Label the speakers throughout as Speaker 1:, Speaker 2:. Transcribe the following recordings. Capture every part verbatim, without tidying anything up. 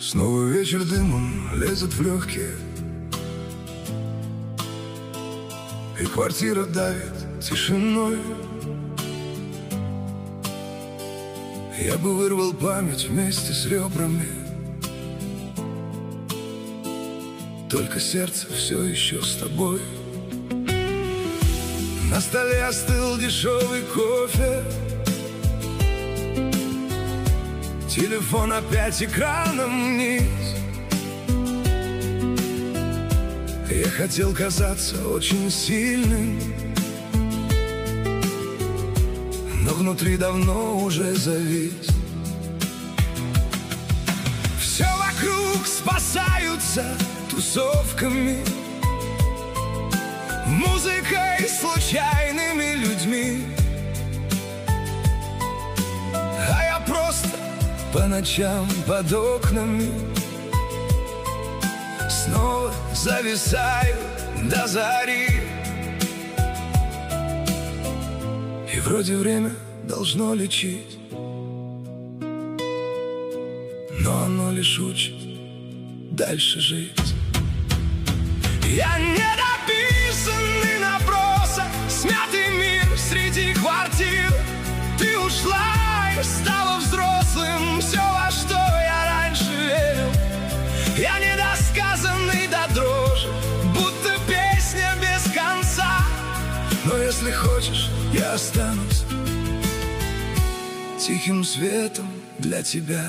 Speaker 1: Снова вечер дымом лезет в легкие, и квартира давит тишиной. Я бы вырвал память вместе с ребрами, только сердце все еще с тобой. На столе остыл дешевый кофе, телефон опять экраном вниз. Я хотел казаться очень сильным, но внутри давно уже завис. Все вокруг спасаются тусовками, музыкой, случайными людьми. А я просто по ночам под окнами снова зависаю до зари. И вроде время должно лечить, но оно лишь учит дальше жить. Я недописанный набросок, смятый мир среди квартир. Ты ушла и стала взрослым, все, во что я раньше верил. Я недосказанный до дрожи, будто песня без конца. Но если хочешь, я останусь тихим светом для тебя.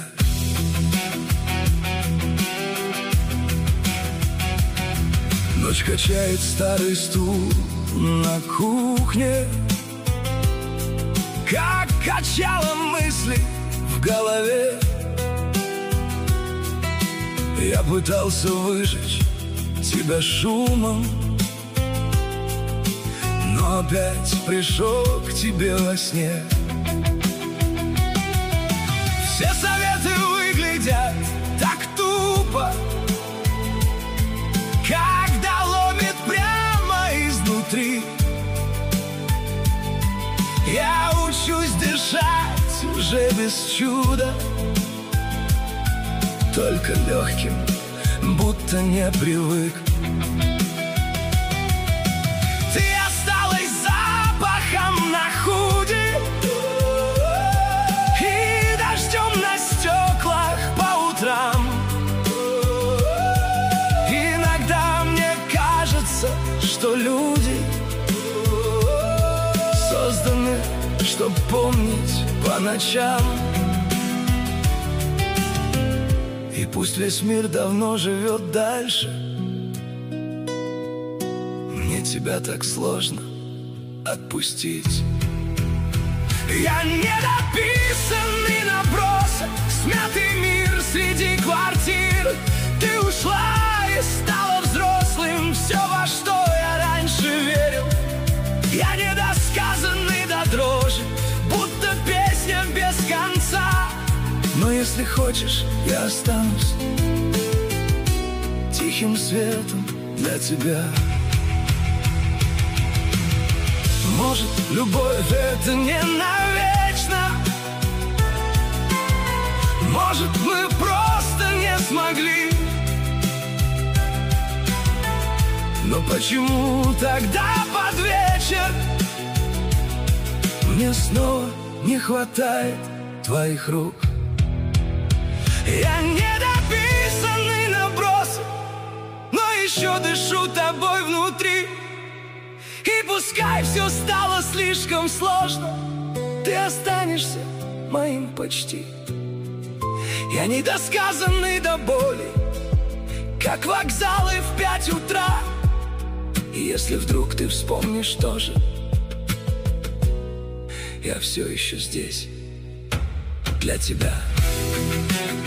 Speaker 1: Ночь качает старый стул на кухне, как качало мысли в голове. Я пытался выжечь тебя шумом, но опять пришел к тебе во сне. Все советы выглядят так тупо, когда ломит прямо изнутри. Я учусь дышать уже без чуда, только легким, будто не привык. Ты осталась запахом на худи и дождем на стеклах по утрам. Иногда мне кажется, что люди созданы, чтоб помнить по ночам. И пусть весь мир давно живет дальше, мне тебя так сложно отпустить. Я недописанный набросок, смятый мир среди квартир. Ты ушла и стала взрослым, все, во что я раньше верил. Я недосказанный до дрожи, будто песня без конца. Но если хочешь, я останусь тихим светом для тебя. Может, любовь это не навечно, может, мы просто не смогли. Но почему тогда под вечер мне снова не хватает твоих рук? Я недописанный набросок, но еще дышу тобой внутри. И пускай все стало слишком сложно, ты останешься моим почти. Я недосказанный до боли, как вокзалы в пять утра. И если вдруг ты вспомнишь тоже, я все еще здесь для тебя.